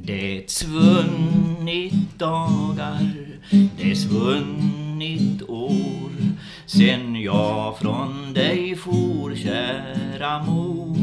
Det svunnit dagar, det svunnit år, sen jag från dig for, kära mor.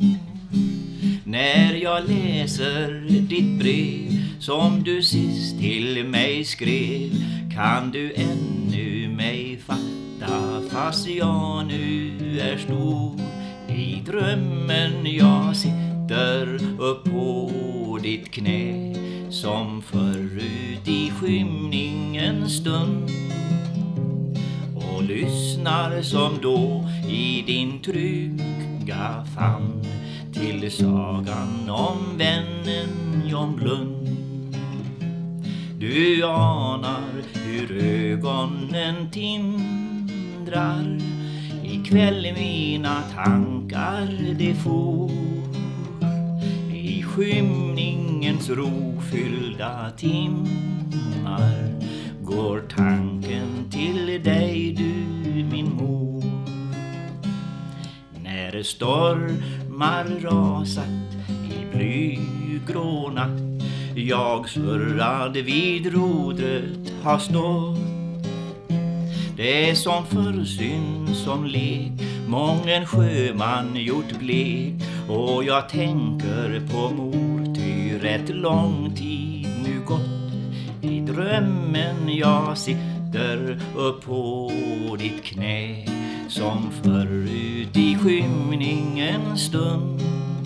När jag läser ditt brev som du sist till mig skrev, kan du ännu mig fatta fast jag nu är stor. I drömmen jag sitter upp på ditt knä, som förut i skymningens stund, och lyssnar som då i din trygga famn till sagan om vännen John Blund. Du anar hur ögonen tindrar, ikväll mina tankar det for. I skymningens rofyllda timmar går tanken till dig, du min mor. När stormar rasat i blygrå natt, jag surrad vid rodret har stått. Det är som försyn som lek, mången sjöman gjort blek, och jag tänker på mor, ty rätt lång tid nu gått. I drömmen jag sitter upp på ditt knä, som förut i skymningens stund.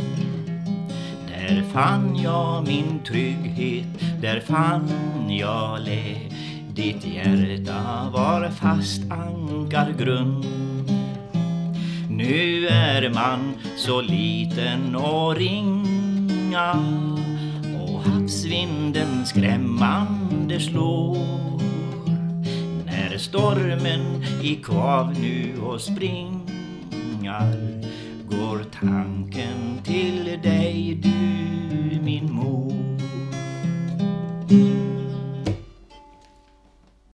Där fann jag min trygghet, där fann jag lä. Ditt hjärta var fast ankargrund. Nu är man så liten och ringa, och havsvinden skrämmande slår. När stormen i kvav nu och springar, går tanken till dig, du